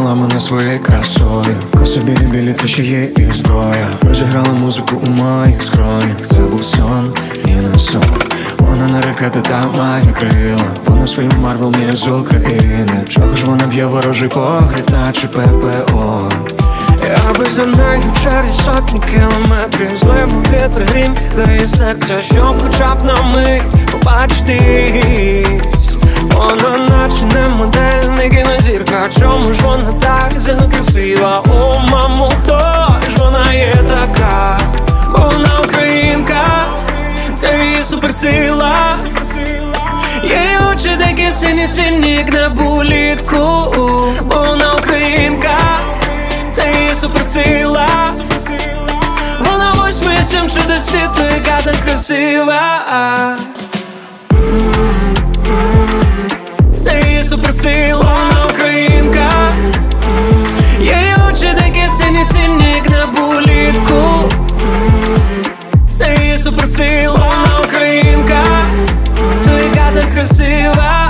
Зачарувала мене своєю красою. Коси білі-білі, це ще є і зброя. Розіграла музику у моїх скронях. Це був сон, ні не сон. Вона не ракета, та має крила. Вона з фільму Марвел, не з України. Чого ж вона б'є ворожий погляд, наче ППО? Я би за нею через сотні кілометрів. Зливу вітер, грім, дає серця, щоб хоча б на мить побачитись. Вона наче не модель, не кінозірка. Чому ж вона так сильно красива? О, мамо, хто ж вона є така? Бо вона українка, це її суперсила. Її очі такі сині-сині, як небо улітку. Бо вона українка, це її суперсила. Вона 8-7 чудо світу, яка так красива. Це її суперсила. Вона українка, її очі такі сині-сині, як небо улітку. Це її суперсила. Вона українка, то яка так красива.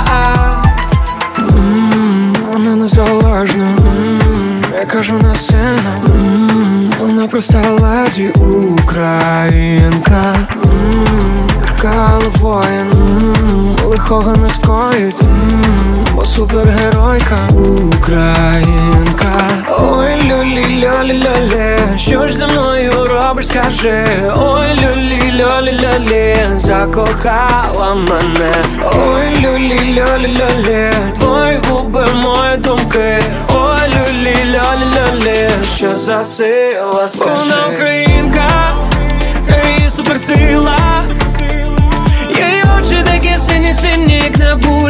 Вона незалежна, яка ж вона сильна. Вона проста леді українка. Така воїн, лихого не скоїть, бо супергеройка українка. Ой, люлі-льолі-льолі, що ж зі мною робиш, скажи. Ой, люлі-льолі-льолі, закохала мене. Ой, люлі-льолі-льолі, твої губи, мої думки. Ой, люлі-льолі-льолі, що за сила, скажи. Вона українка, це її суперсила. Її очі такі сині-сині, як небо